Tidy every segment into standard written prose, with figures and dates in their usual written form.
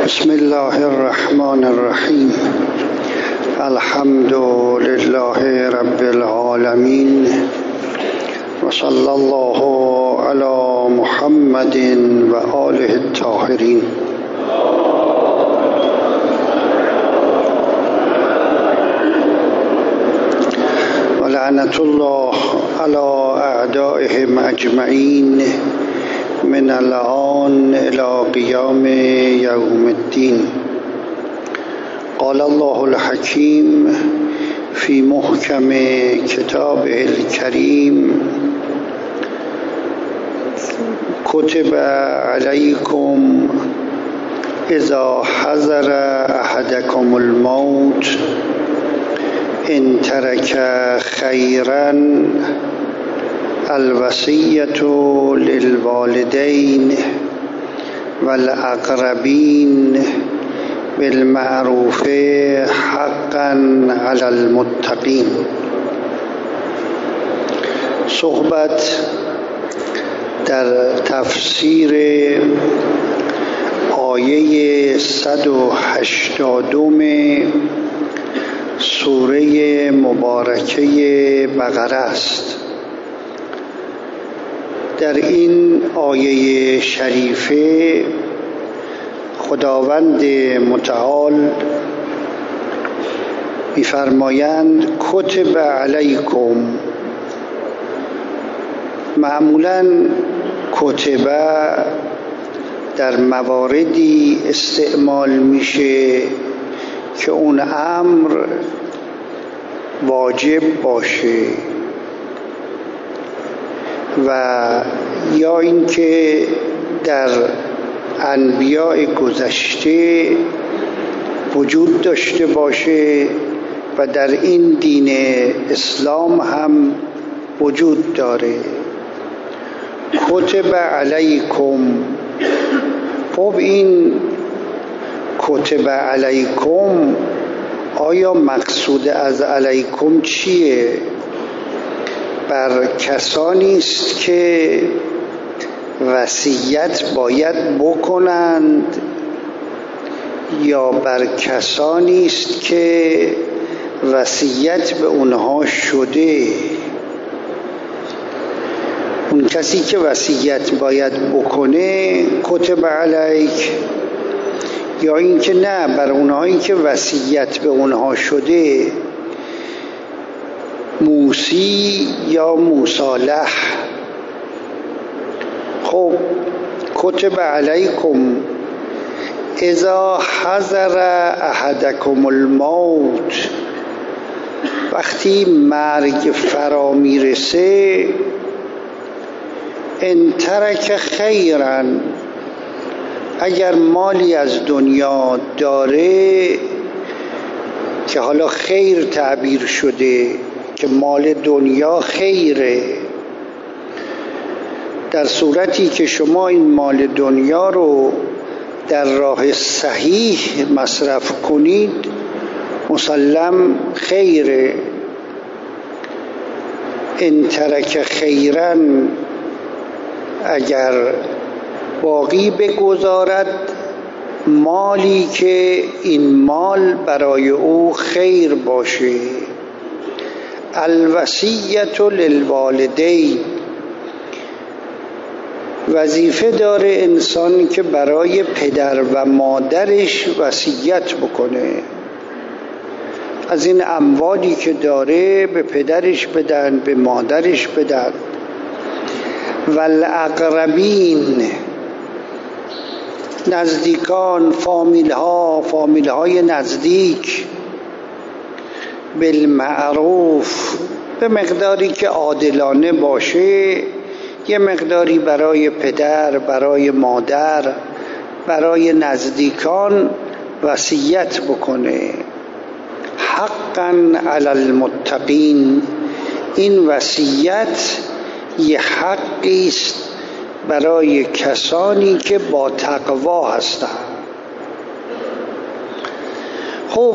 بسم الله الرحمن الرحیم. الحمد لله رب العالمین و صلی الله علی محمد و آله الطاهرین. و لعنت الله علی اعدائهم اجمعین من الآن إلى قيام يوم الدين. قال الله الحكيم في محكم كتابه الكريم: كتب عليكم إذا حضر أحدكم الموت إن ترك خيرا الوصية للوالدين والأقربين بالمعروف حقا على المتقين. صحبت در تفسیر آیه 180 سوره مبارکه بقره است. در این آیه شریفه خداوند متعال می‌فرمایند کتب علیکم. معمولاً کتب در مواردی استعمال میشه که اون امر واجب باشه و یا اینکه در انبیاء گذشته وجود داشته باشه و در این دین اسلام هم وجود داره. کتب علیکم. خب این کتب علیکم، آیا مقصود از علیکم چیه؟ بر کسانی است که وصیت باید بکنند یا بر کسانی است که وصیت به اونها شده؟ اون کسی که وصیت باید بکنه کتب علیک، یا اینکه نه بر اونهایی که وصیت به اونها شده، موسی یا مصالح. خب کتب علیکم اذا حضر احدکم الموت، وقتی مرگ فرا میرسه، ان ترک خیرا، اگر مالی از دنیا داره که حالا خیر تعبیر شده که مال دنیا خیره، در صورتی که شما این مال دنیا رو در راه صحیح مصرف کنید مسلم خیره. ان ترک خیرا، اگر باقی بگذارد مالی که این مال برای او خیر باشه. الوصیة للوالدین، وظیفه داره انسان که برای پدر و مادرش وصیت بکنه. از این اموالی که داره به پدرش بدن، به مادرش بدن. والاقربین، نزدیکان، فامیل‌های نزدیک. بالمعروف، به مقداری که عادلانه باشه، یه مقداری برای پدر، برای مادر، برای نزدیکان وصیت بکنه. حقا علی المتقین، این وصیت یه حقی است برای کسانی که با تقوا هستند. خب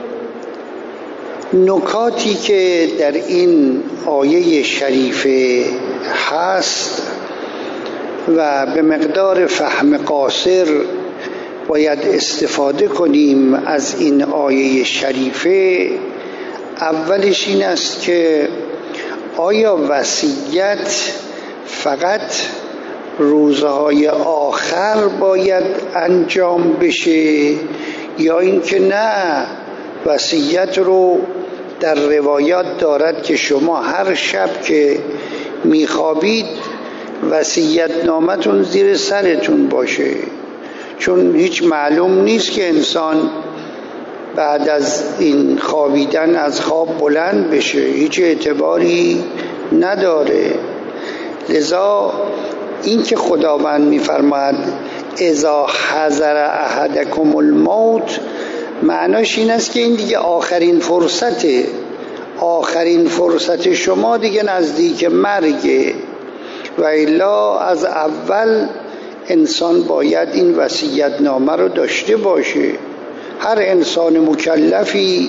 نکاتی که در این آیه شریفه هست و به مقدار فهم قاصر باید استفاده کنیم از این آیه شریفه، اولش این است که آیا وصیت فقط روزهای آخر باید انجام بشه یا اینکه نه، وصیت رو در روایات دارد که شما هر شب که میخوابید وصیت نامتون زیر سرتون باشه، چون هیچ معلوم نیست که انسان بعد از این خوابیدن از خواب بلند بشه، هیچ اعتباری نداره. لذا این که خداوند میفرماید اذا حضر احدکم الموت، معناش این است که این دیگه آخرین فرصته، آخرین فرصت شما دیگه نزدیک مرگه، و الا از اول انسان باید این وصیت نامه رو داشته باشه. هر انسان مکلفی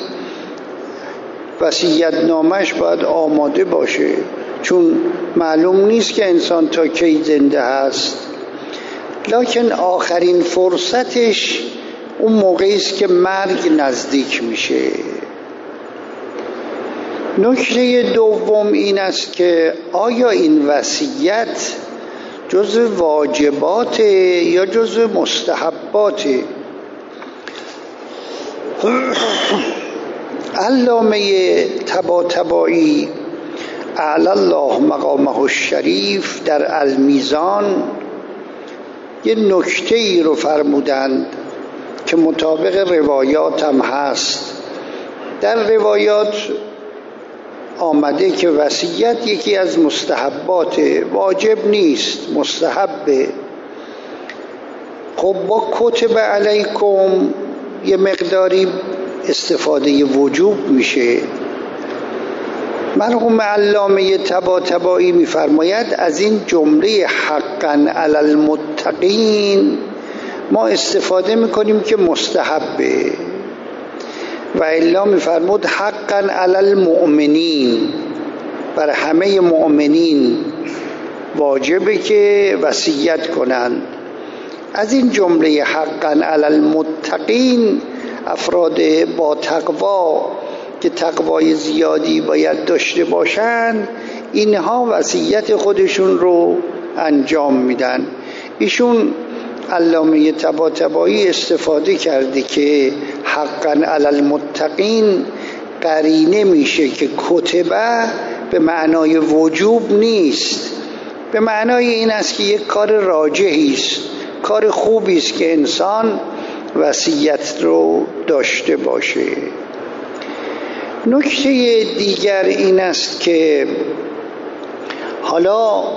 وصیت نامش باید آماده باشه، چون معلوم نیست که انسان تا کی زنده هست. لکن آخرین فرصتش اون موقعی است که مرگ نزدیک میشه. نکته دوم این است که آیا این وصیت جز واجبات یا جز مستحبات؟ علامه طباطبایی اعلی الله مقامه الشریف در المیزان یه نکته ای رو فرمودند که مطابق روایات هم هست. در روایات آمده که وصیت یکی از مستحبات، واجب نیست، مستحبه. خب با کتب علیکم یه مقداری استفاده وجوب میشه. مرحوم علامه طباطبایی میفرماید از این جمله حقا علی المتقین ما استفاده میکنیم که مستحبه، و الا میفرمود حقا علی المؤمنین، بر همه مؤمنین واجبه که وصیت کنند. از این جمله حقا علی المتقین افراد با تقوا که تقوای زیادی باید داشته باشند، اینها وصیت خودشون رو انجام میدن. ایشون علامه طباطبایی استفاده کرده که حقا علی المتقین قرینه میشه که کتبه به معنای وجوب نیست، به معنای این است که یک کار راجحی است، کار خوبی است که انسان وصیت رو داشته باشه. نکته دیگر این است که حالا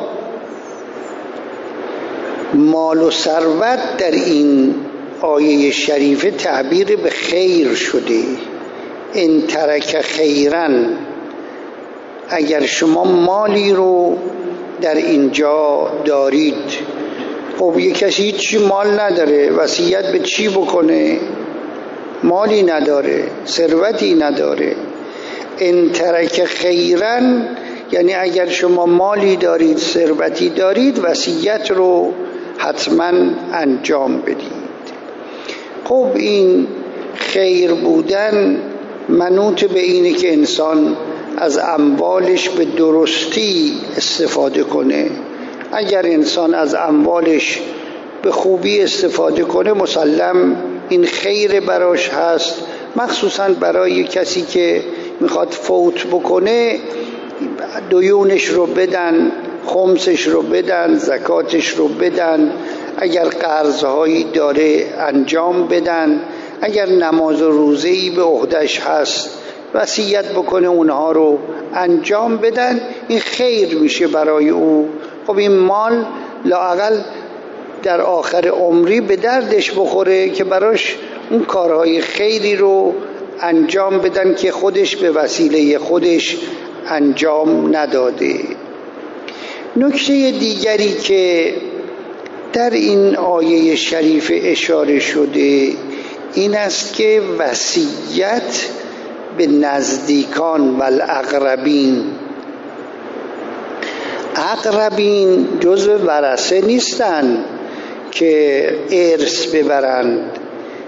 مال و ثروت در این آیه شریفه تعبیر به خیر شده. ان ترک خیرن، اگر شما مالی رو در اینجا دارید، خب یک کسی هیچی مال نداره، وصیت به چی بکنه؟ مالی نداره، ثروتی نداره. ان ترک خیرن یعنی اگر شما مالی دارید، ثروتی دارید، وصیت رو حتما انجام بدید. خب این خیر بودن منوط به اینه که انسان از اموالش به درستی استفاده کنه. اگر انسان از اموالش به خوبی استفاده کنه مسلم این خیر براش هست، مخصوصا برای کسی که میخواد فوت بکنه، دیونش رو بدن، خمسش رو بدن، زکاتش رو بدن، اگر قرضهایی داره انجام بدن، اگر نماز و روزه‌ای به عهده‌اش هست وصیت بکنه اونها رو انجام بدن، این خیر میشه برای او. خب این مال لااقل در آخر عمری به دردش بخوره که براش اون کارهای خیری رو انجام بدن که خودش به وسیله خودش انجام نداده. نکته دیگری که در این آیه شریف اشاره شده این است که وصیت به نزدیکان و الاقربین. اقربین جزو ورثه نیستن که ارث ببرند،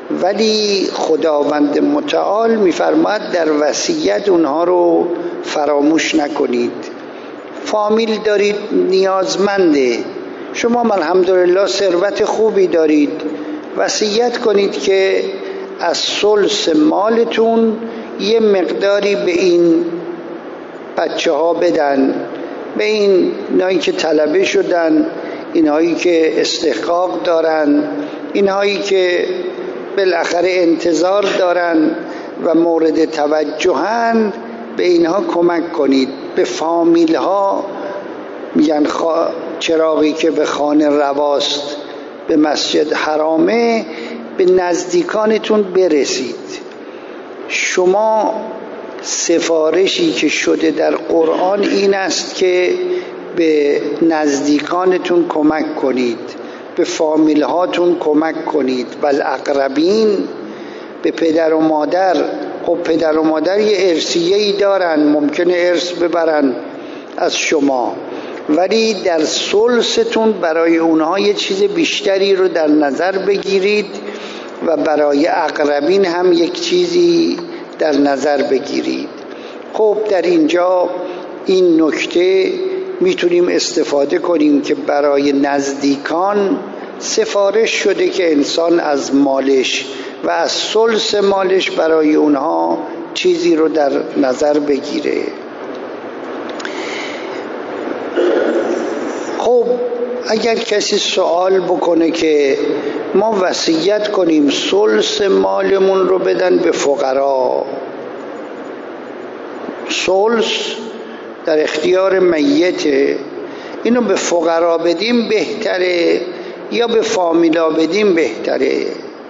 ولی خداوند متعال میفرماید در وصیت اونها رو فراموش نکنید. فامیل دارید نیازمنده، شما الحمدلله ثروت خوبی دارید، وصیت کنید که از ثلث مالتون یه مقداری به این بچه ها بدن، به اینایی که طلبه شدن، اینهایی که استحقاق دارن، اینهایی که بالاخره انتظار دارن و مورد توجهن، به اینها کمک کنید. به فامیل ها میگن چراغی که به خانه رواست به مسجد حرامه، به نزدیکانتون برسید. شما سفارشی که شده در قرآن این است که به نزدیکانتون کمک کنید، به فامیل هاتون کمک کنید. والاقربین، به پدر و مادر. خب پدر و مادر یه ارثیه‌ای دارن، ممکنه ارث ببرن از شما، ولی در ثلثتون برای اونها یه چیز بیشتری رو در نظر بگیرید و برای اقربین هم یک چیزی در نظر بگیرید. خب در اینجا این نکته میتونیم استفاده کنیم که برای نزدیکان سفارش شده که انسان از مالش و از ثلث مالش برای اونها چیزی رو در نظر بگیره. خب اگر کسی سوال بکنه که ما وصیت کنیم ثلث مالمون رو بدن به فقرا، ثلث در اختیار میته، اینو به فقرا بدیم بهتره یا به فامیلا بدیم بهتره؟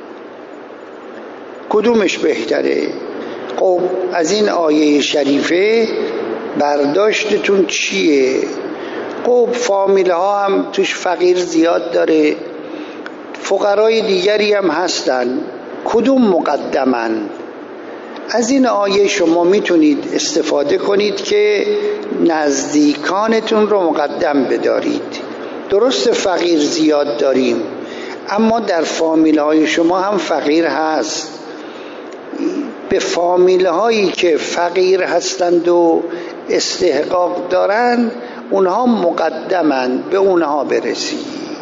کدومش بهتره؟ خب از این آیه شریفه برداشتتون چیه؟ خب فامیل ها هم توش فقیر زیاد داره، فقرای دیگری هم هستن، کدوم مقدمن؟ از این آیه شما میتونید استفاده کنید که نزدیکانتون رو مقدم بدارید. درست فقیر زیاد داریم، اما در فامیل های شما هم فقیر هست. به فامیل هایی که فقیر هستند و استحقاق دارن، اونها مقدمند، به اونها برسید.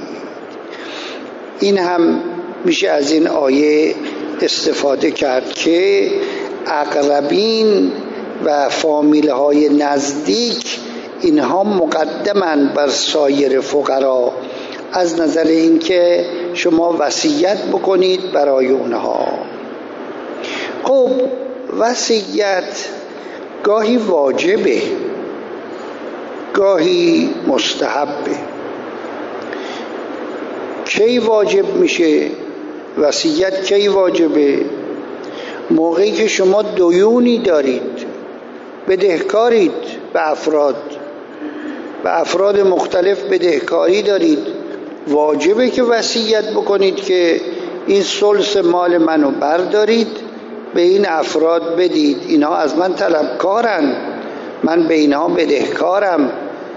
این هم میشه از این آیه استفاده کرد که اقربین و فامیل های نزدیک اینها مقدمند بر سایر فقرا، از نظر این که شما وصیت بکنید برای اونها. خب وصیت گاهی واجبه، گاهی مستحبه. کی واجب میشه وصیت؟ کی واجبه؟ موقعی که شما دیونی دارید، بدهکارید، به افراد مختلف بدهکاری دارید، واجبه که وصیت بکنید که این ثلث مال منو بردارید به این افراد بدید، اینها از من طلبکارن، من به اینها بدهکارم.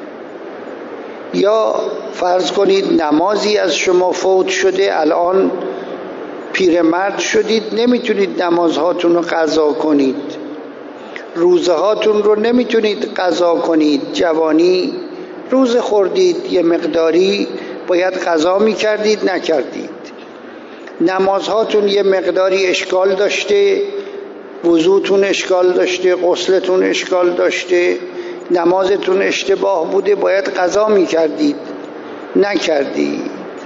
یا فرض کنید نمازی از شما فوت شده، الان پیرمرد شدید، نمیتونید نمازهاتون رو قضا کنید، روزه هاتون رو نمیتونید قضا کنید، جوانی روزه خوردید، یه مقداری باید قضا میکردید نکردید، نمازهاتون یه مقداری اشکال داشته، وضوتون اشکال داشته، غسلتون اشکال داشته، نمازتون اشتباه بوده، باید قضا میکردید نکردید.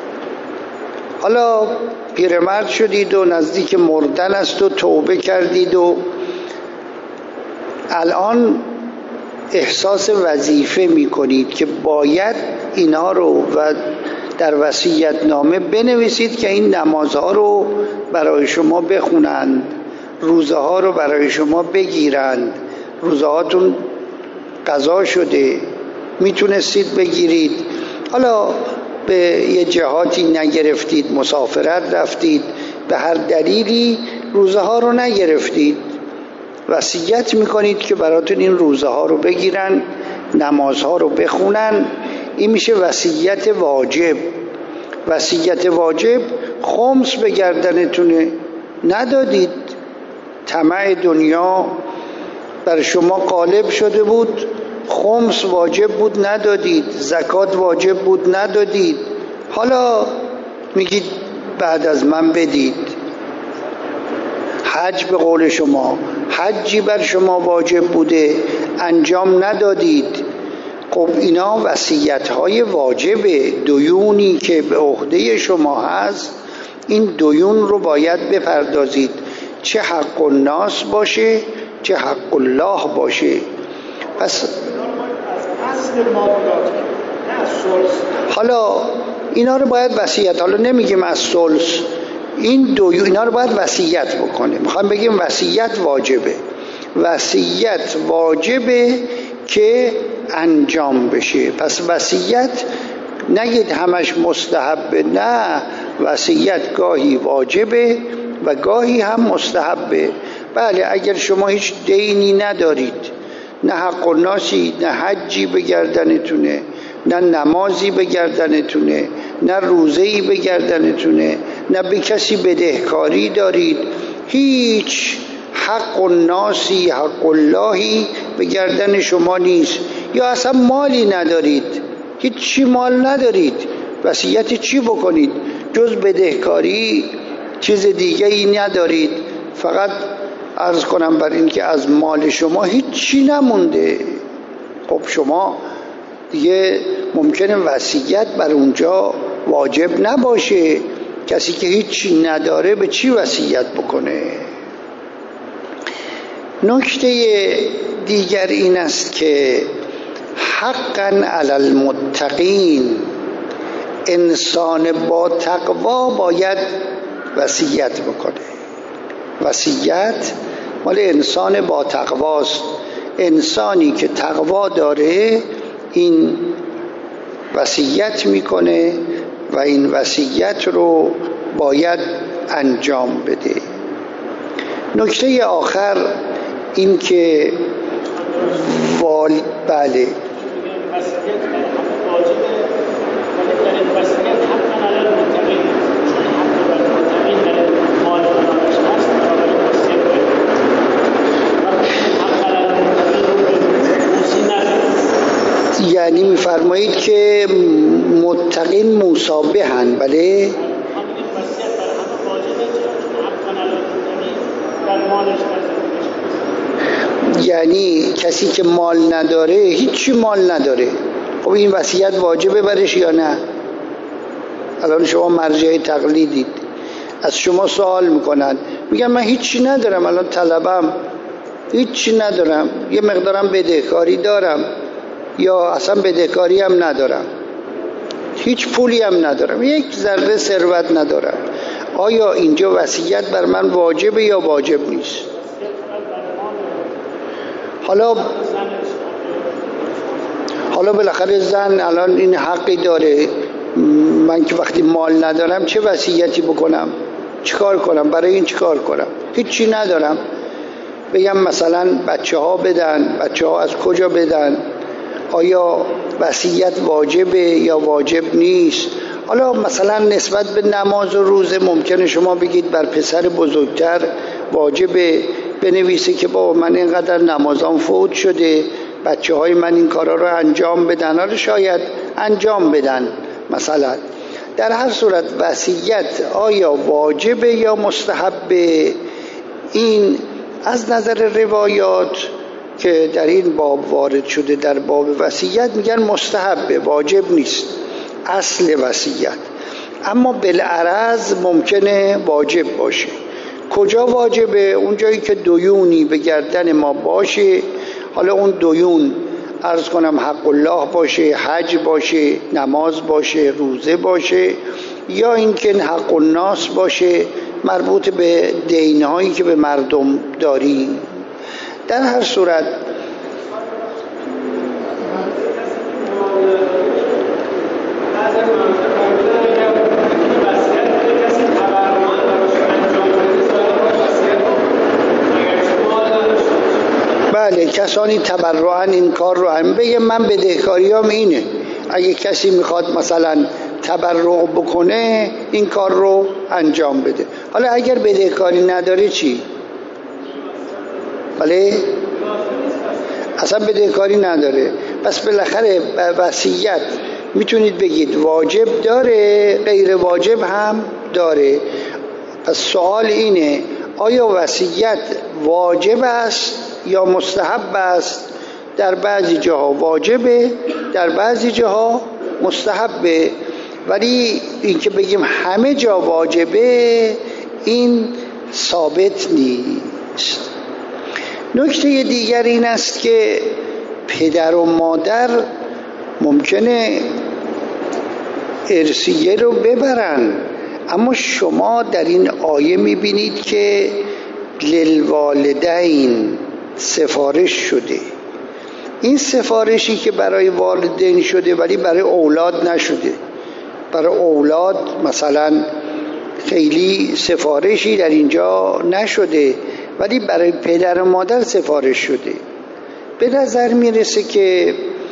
حالا پیرمرد شدید و نزدیک مردن است و توبه کردید و الان احساس وظیفه میکنید که باید اینها رو و در وصیت نامه بنویسید که این نمازها رو برای شما بخونند، روزه ها رو برای شما بگیرند، روزه هاتون قضا شده، میتونستید بگیرید، حالا به یه جهاتی نگرفتید، مسافرت رفتید، به هر دلیلی روزه ها رو نگرفتید، وصیت میکنید که براتون این روزه ها رو بگیرن، نماز ها رو بخونن. این میشه وصیت واجب. وصیت واجب خمس به گردنتونه، ندادید. طمع دنیا بر شما غالب شده بود، خمس واجب بود ندادید، زکات واجب بود ندادید، حالا میگید بعد از من بدید. حج به قول شما، حجی بر شما واجب بوده انجام ندادید. خب اینا وصیت‌های واجبه، دیونی که به عهده شما هست، این دیون رو باید بپردازید، چه حق الناس باشه چه حق الله باشه. پس حالا اینا رو باید وصیت، حالا نمیگیم از ثلث، اینا رو باید وصیت بکنه. میخوام بگیم وصیت واجبه، وصیت واجبه که انجام بشه. پس وصیت نگید همش مستحبه، نه، وصیت گاهی واجبه و گاهی هم مستحبه. بله، اگر شما هیچ دینی ندارید، نه حق الناسی، نه حجی به گردنتونه، نه نمازی به گردنتونه، نه روزه‌ای به گردنتونه، نه به کسی بدهکاری دارید، هیچ حق الناسی حق اللهی به گردن شما نیست، یا اصلا مالی ندارید، هیچی مال ندارید، وصیت چی بکنید جز بدهکاری؟ چیز دیگه ای ندارید، فقط عرض کنم بر این که از مال شما هیچی نمونده. خب شما دیگه ممکنه وصیت بر اونجا واجب نباشه. کسی که هیچی نداره به چی وصیت بکنه؟ نکته دیگر این است که حقا علی المتقین، انسان با تقوا باید وصیت بکنه. وصیت مال انسان با تقواست. انسانی که تقوا داره این وصیت میکنه و این وصیت رو باید انجام بده. نکته آخر این که بله یعنی میفرمایید که متقین مصابهن. بله، یعنی کسی که مال نداره، هیچی مال نداره، خب این وصیت واجبه برش یا نه؟ الان شما مرجع تقلیدید، از شما سوال میکنن، میگن من هیچی ندارم، الان طلبم، هیچی ندارم، یه مقدارم بدهکاری دارم یا اصلا بدهکاری هم ندارم، هیچ پولی هم ندارم، یک ذره ثروت ندارم، آیا اینجا وصیت بر من واجبه یا واجب نیست؟ حالا بالاخره زن الان این حقی داره، من که وقتی مال ندارم چه وصیتی بکنم؟ چیکار کنم؟ برای این چیکار کنم؟ هیچی ندارم، بگم مثلا بچه ها بدن، بچه ها از کجا بدن؟ آیا وصیت واجبه یا واجب نیست؟ حالا مثلا نسبت به نماز و روزه ممکنه شما بگید بر پسر بزرگتر واجبه، بنویسه که بابا من اینقدر نمازام فوت شده، بچه های من این کارا رو انجام بدن، حالا شاید انجام بدن مثلا. در هر صورت وصیت آیا واجبه یا مستحبه؟ این از نظر روایات که در این باب وارد شده در باب وصیت میگن مستحبه، واجب نیست اصل وصیت، اما بالعرض ممکنه واجب باشه. کجا واجبه؟ اون جایی که دیونی به گردن ما باشه، حالا اون دیون عرض کنم حق الله باشه، حج باشه، نماز باشه، روزه باشه، یا اینکه حق الناس باشه، مربوط به دینهایی که به مردم داری. در هر صورت بله، کسانی تبرعاً این کار رو هم بگه، من بدهکاریام اینه، اگه کسی میخواد مثلا تبرع بکنه این کار رو انجام بده. حالا اگر بدهکاری نداره چی؟ بله؟ اصلا بدهکاری نداره، پس بالاخره وصیت میتونید بگید واجب داره، غیر واجب هم داره. پس سوال اینه آیا وصیت واجب است یا مستحب است؟ در بعضی جاها واجبه، در بعضی جاها مستحبه، ولی این که بگیم همه جا واجبه این ثابت نیست. نکته دیگر این است که پدر و مادر ممکنه ارثیه رو ببرن، اما شما در این آیه میبینید که للوالدین سفارش شده. این سفارشی که برای والدین شده ولی برای اولاد نشده. برای اولاد مثلا خیلی سفارشی در اینجا نشده، ولی برای پدر و مادر سفارش شده. به نظر میرسه که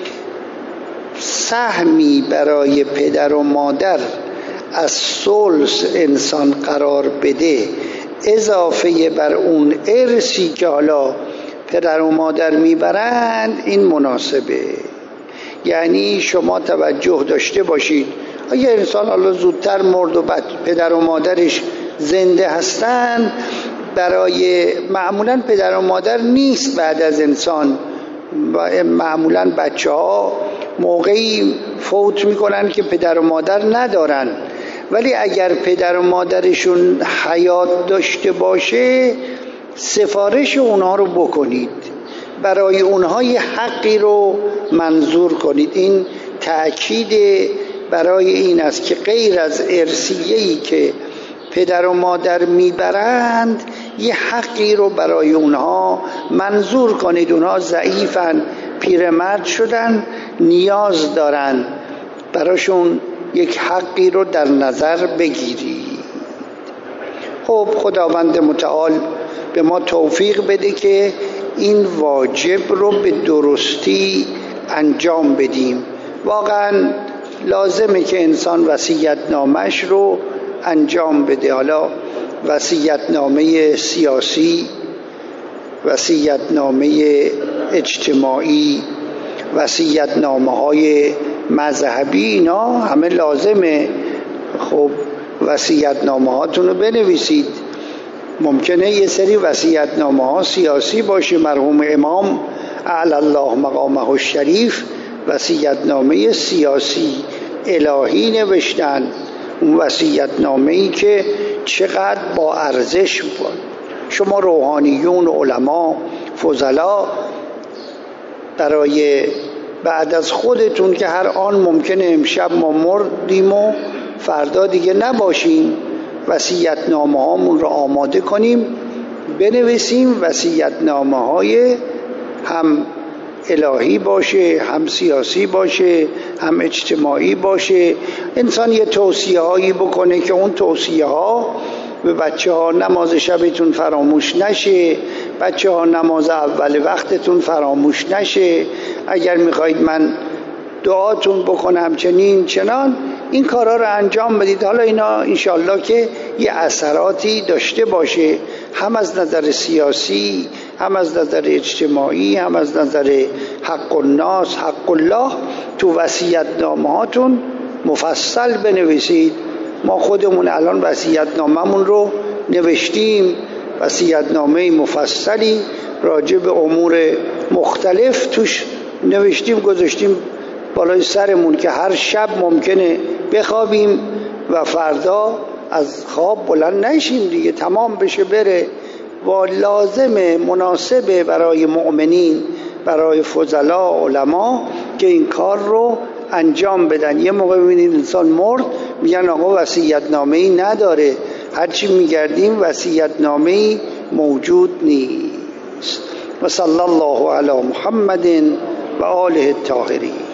سهمی برای پدر و مادر از ثلث انسان قرار بده اضافه بر اون ارثی که حالا پدر و مادر میبرند، این مناسبه. یعنی شما توجه داشته باشید اگه انسان حالا زودتر مرد و بعد پدر و مادرش زنده هستن، برای معمولا پدر و مادر نیست بعد از انسان، معمولا بچه ها موقعی فوت میکنن که پدر و مادر ندارن، ولی اگر پدر و مادرشون حیات داشته باشه سفارش اونها رو بکنید، برای اونها یه حقی رو منظور کنید. این تأکید برای این است که غیر از ارثیه‌ای که پدر و مادر میبرند یه حقی رو برای اونها منظور کنید. اونها ضعیفن، پیرمرد شدن، نیاز دارن، براشون یک حقی رو در نظر بگیرید. خب خداوند متعال به ما توفیق بده که این واجب رو به درستی انجام بدیم. واقعا لازمه که انسان وصیت‌نامه‌اش رو انجام بده. حالا وصیت‌نامه سیاسی، وصیت‌نامه اجتماعی، وصیت‌نامه‌های مذهبی، اینا همه لازمه. خب وصیت‌نامه‌هاتون رو بنویسید. ممکنه یه سری وصیت‌نامه‌ها سیاسی باشه. مرحوم امام اعلی الله مقامه الشریف وصیت‌نامه سیاسی الهی نوشتن. اون وصیت‌نامه‌ای که چقدر با ارزش بود. شما روحانیون، علما، فضلا برای بعد از خودتون که هر آن ممکنه امشب ما مردیم و فردا دیگه نباشیم، وصیت‌نامه‌هامون رو آماده کنیم، بنویسیم. وصیت‌نامه‌های هم الهی باشه، هم سیاسی باشه، هم اجتماعی باشه. انسان یه توصیه هایی بکنه که اون توصیه ها به بچه ها نماز شبتون فراموش نشه، بچه ها نماز اول وقتتون فراموش نشه، اگر میخواید من دعاتون بکنم چنین چنان، این کارا رو انجام بدید. حالا اینا انشالله که یه اثراتی داشته باشه، هم از نظر سیاسی، هم از نظر اجتماعی، هم از نظر حق الناس، حق الله. تو وصیت‌نامه‌هاتون مفصل بنویسید. ما خودمون الان وصیت‌نامه‌مون رو نوشتیم، وصیت‌نامه مفصلی راجع به امور مختلف توش نوشتیم، گذاشتیم بالای سرمون که هر شب ممکنه بخوابیم و فردا از خواب بلند نشیم دیگه، تمام بشه بره. و لازمه، مناسبه برای مؤمنین، برای فضلا، علما که این کار رو انجام بدن. یه موقع ببینید انسان مرد میگن آقا وصیت‌نامه‌ای نداره، هرچی میگردیم وصیت‌نامه‌ای موجود نیست. و صلی الله علی محمد و آله الطاهرین.